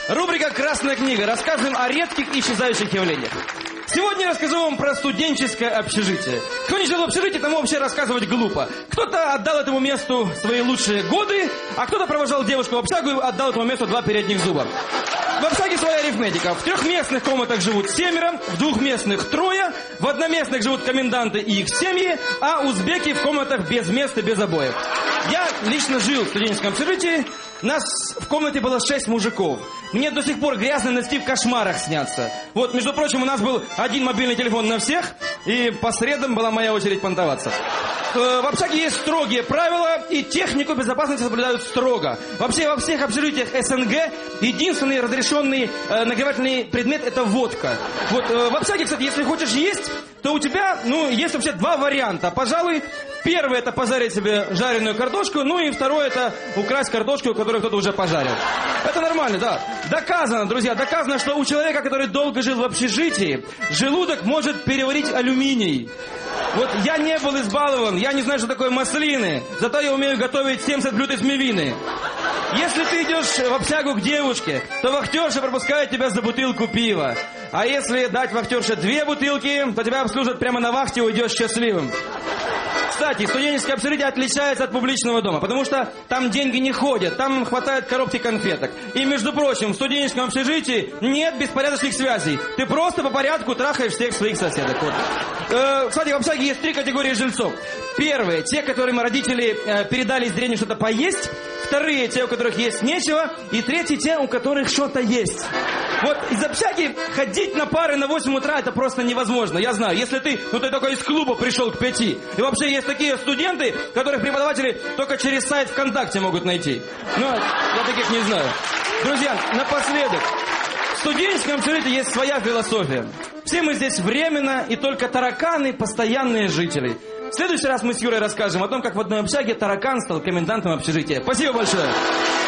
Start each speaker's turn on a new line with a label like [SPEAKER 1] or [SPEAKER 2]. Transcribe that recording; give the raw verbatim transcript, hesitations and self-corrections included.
[SPEAKER 1] Рубрика «Красная книга». Рассказываем о редких и исчезающих явлениях. Сегодня я расскажу вам про студенческое общежитие. Кто не жил в общежитии, тому вообще рассказывать глупо. Кто-то отдал этому месту свои лучшие годы, а кто-то провожал девушку в общагу и отдал этому месту два передних зуба. В общаге своя арифметика. В трехместных комнатах живут семеро, в двухместных трое, в одноместных живут коменданты и их семьи, а узбеки в комнатах без мест и без обоев. Я лично жил в студенческом общежитии. Нас в комнате было шесть мужиков. Мне до сих пор грязные носки в кошмарах снятся. Вот, между прочим, у нас был один мобильный телефон на всех, и по средам была моя очередь понтоваться. В общаге есть строгие правила, и технику безопасности соблюдают строго. Вообще, во всех общежитиях СНГ единственный разрешенный э, нагревательный предмет – это водка. Вот, э, в общаге, кстати, если хочешь есть, то у тебя, ну, есть вообще два варианта. Пожалуй, первый – это пожарить себе жареную картошку, ну и второй – это украсть картошку, которую кто-то уже пожарил. Это нормально, да. Доказано, друзья, доказано, что у человека, который долго жил в общежитии, желудок может переварить алюминий. Вот я не был избалован, я не знаю, что такое маслины, зато я умею готовить семьдесят блюд из мивины. Если ты идешь в общагу к девушке, то вахтерша пропускает тебя за бутылку пива. А если дать вахтерше две бутылки, то тебя обслужат прямо на вахте и уйдешь счастливым. Кстати, студенческое общежитие отличается от публичного дома, потому что там деньги не ходят, там хватает коробки конфеток. И, между прочим, в студенческом общежитии нет беспорядочных связей. Ты просто по порядку трахаешь всех своих соседок. Вот. Э, кстати, в общаге есть три категории жильцов. Первые, те, которым родители э, передали из деревни что-то поесть. Вторые, те, у которых есть нечего. И третьи, те, у которых что-то есть. Вот из общаги ходить на пары на восемь утра это просто невозможно. Я знаю, если ты, ну ты только из клуба пришел к пяти. И вообще есть такие студенты, которых преподаватели только через сайт ВКонтакте могут найти. Но я таких не знаю. Друзья, напоследок. В студенческом общежитии есть своя философия. Все мы здесь временно, и только тараканы постоянные жители. В следующий раз мы с Юрой расскажем о том, как в одной общаге таракан стал комендантом общежития. Спасибо большое.